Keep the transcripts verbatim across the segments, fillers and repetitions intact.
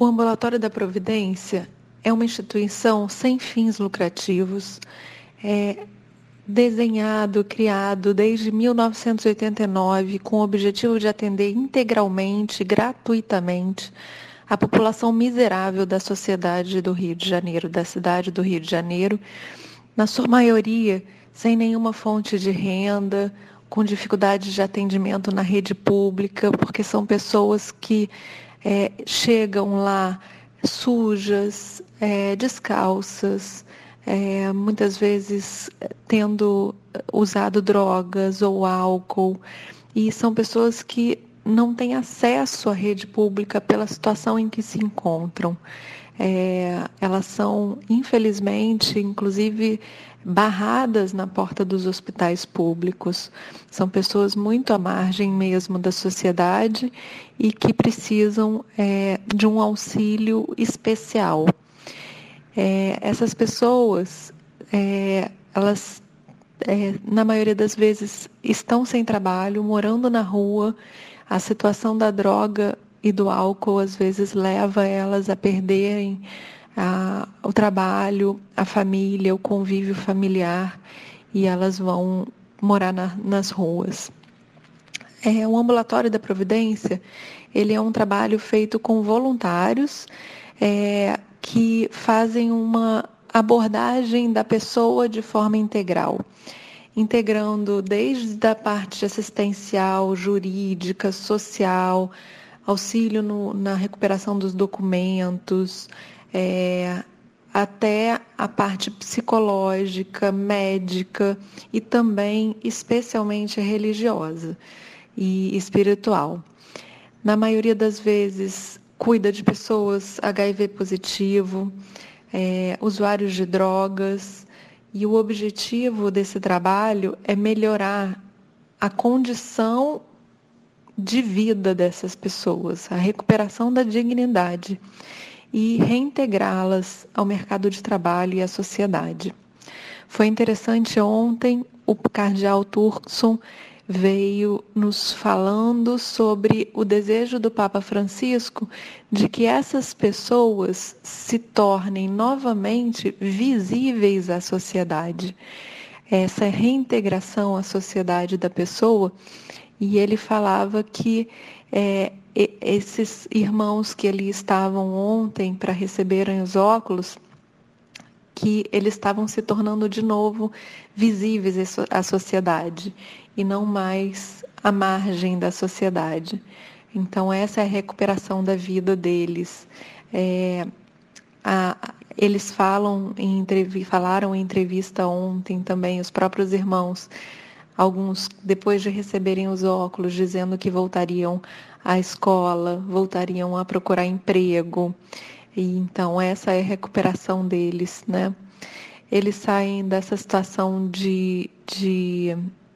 O Ambulatório da Providência é uma instituição sem fins lucrativos, é desenhado, criado desde mil novecentos e oitenta e nove, com o objetivo de atender integralmente, gratuitamente, a população miserável da sociedade do Rio de Janeiro, da cidade do Rio de Janeiro, na sua maioria sem nenhuma fonte de renda, com dificuldade de atendimento na rede pública, porque são pessoas que é, chegam lá sujas, é, descalças, é, muitas vezes tendo usado drogas ou álcool, e são pessoas que não têm acesso à rede pública pela situação em que se encontram. É, elas são, infelizmente, inclusive barradas na porta dos hospitais públicos. São pessoas muito à margem mesmo da sociedade e que precisam é, de um auxílio especial. É, essas pessoas, é, elas, é, na maioria das vezes, estão sem trabalho, morando na rua. A situação da droga e do álcool, às vezes, leva elas a perderem a, o trabalho, a família, o convívio familiar, e elas vão morar na, nas ruas. É, o Ambulatório da Providência, ele é um trabalho feito com voluntários é, que fazem uma abordagem da pessoa de forma integral, integrando desde a parte assistencial, jurídica, social, auxílio no, na recuperação dos documentos, é, até a parte psicológica, médica e também, especialmente, religiosa e espiritual. Na maioria das vezes, cuida de pessoas H I V positivo, é, usuários de drogas, e o objetivo desse trabalho é melhorar a condição de vida dessas pessoas, a recuperação da dignidade e reintegrá-las ao mercado de trabalho e à sociedade. Foi interessante ontem, o cardeal Turkson veio nos falando sobre o desejo do Papa Francisco de que essas pessoas se tornem novamente visíveis à sociedade. Essa reintegração à sociedade da pessoa, e ele falava que é, esses irmãos que ali estavam ontem para receberem os óculos, que eles estavam se tornando de novo visíveis à sociedade e não mais à margem da sociedade. Então, essa é a recuperação da vida deles. É, a, eles falam em entrevista, falaram em entrevista ontem também, os próprios irmãos, alguns, depois de receberem os óculos, dizendo que voltariam à escola, voltariam a procurar emprego. E, então, essa é a recuperação deles, né? Eles saem dessa situação de, de,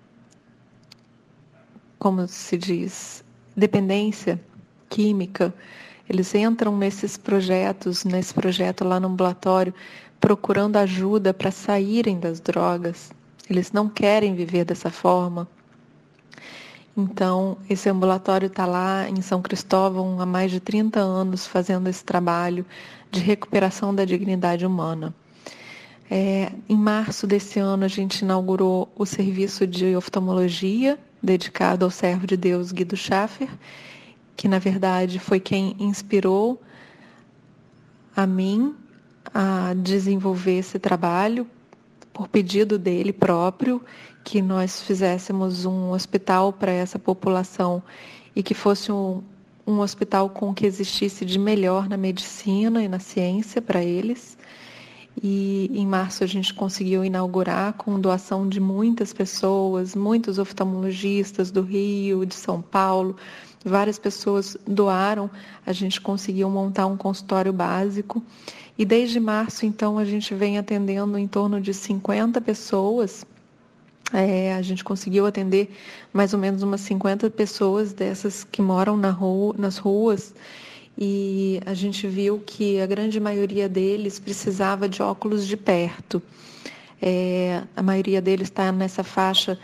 como se diz, dependência química. Eles entram nesses projetos, nesse projeto lá no ambulatório, procurando ajuda para saírem das drogas. Eles não querem viver dessa forma. Então, esse ambulatório está lá em São Cristóvão há mais de trinta anos fazendo esse trabalho de recuperação da dignidade humana. É, em março desse ano, a gente inaugurou o serviço de oftalmologia dedicado ao servo de Deus Guido Schaffer, que, na verdade, foi quem inspirou a mim a desenvolver esse trabalho, por pedido dele próprio, que nós fizéssemos um hospital para essa população e que fosse um, um hospital com o que existisse de melhor na medicina e na ciência para eles. E em março a gente conseguiu inaugurar com doação de muitas pessoas, muitos oftalmologistas do Rio, de São Paulo, várias pessoas doaram, a gente conseguiu montar um consultório básico. E desde março, então, a gente vem atendendo em torno de cinquenta pessoas. É, a gente conseguiu atender mais ou menos umas cinquenta pessoas dessas que moram na rua, nas ruas, e a gente viu que a grande maioria deles precisava de óculos de perto. É, a maioria deles está nessa faixa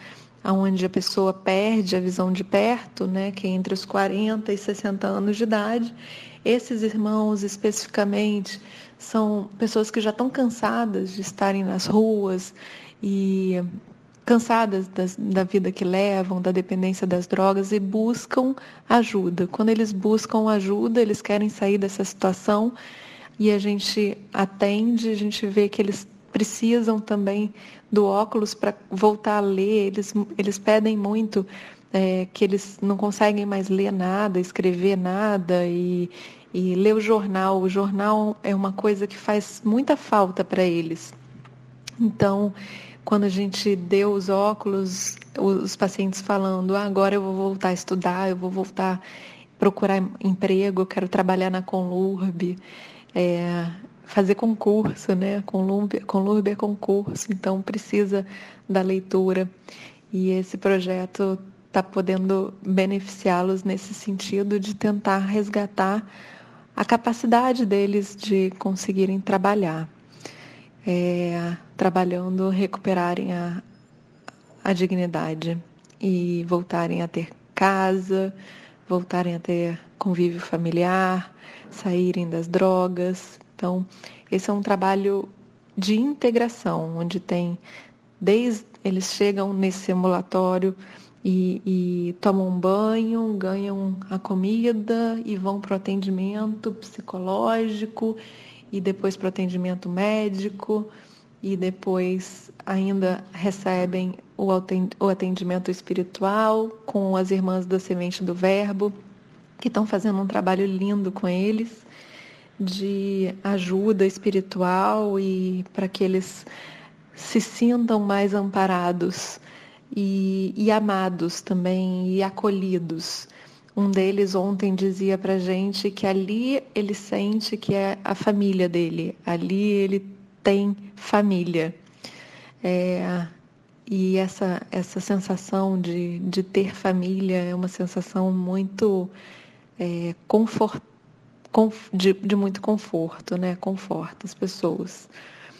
onde a pessoa perde a visão de perto, né, que é entre os quarenta e sessenta anos de idade. Esses irmãos, especificamente, são pessoas que já estão cansadas de estarem nas ruas e cansadas das, da vida que levam, da dependência das drogas, e buscam ajuda. Quando eles buscam ajuda, eles querem sair dessa situação e a gente atende, a gente vê que eles precisam também do óculos para voltar a ler. Eles, eles pedem muito, é, que eles não conseguem mais ler nada, escrever nada e, e ler o jornal. O jornal é uma coisa que faz muita falta para eles. Então, quando a gente deu os óculos, os pacientes falando, ah, agora eu vou voltar a estudar, eu vou voltar a procurar emprego, eu quero trabalhar na Conlurb, é, fazer concurso, né? Conlurb, Conlurb é concurso, então precisa da leitura. E esse projeto está podendo beneficiá-los nesse sentido de tentar resgatar a capacidade deles de conseguirem trabalhar. É, trabalhando, recuperarem a, a dignidade e voltarem a ter casa, voltarem a ter convívio familiar, saírem das drogas. Então, esse é um trabalho de integração, onde tem, desde eles chegam nesse ambulatório e, e tomam um banho, ganham a comida e vão para o atendimento psicológico e depois para o atendimento médico e depois ainda recebem o atendimento espiritual com as irmãs da Semente do Verbo, que estão fazendo um trabalho lindo com eles, de ajuda espiritual e para que eles se sintam mais amparados e, e amados também e acolhidos. Um deles ontem dizia para a gente que ali ele sente que é a família dele, ali ele tem família. É, e essa, essa sensação de, de ter família é uma sensação muito é, confort, conf, de, de muito conforto, né? Conforta as pessoas.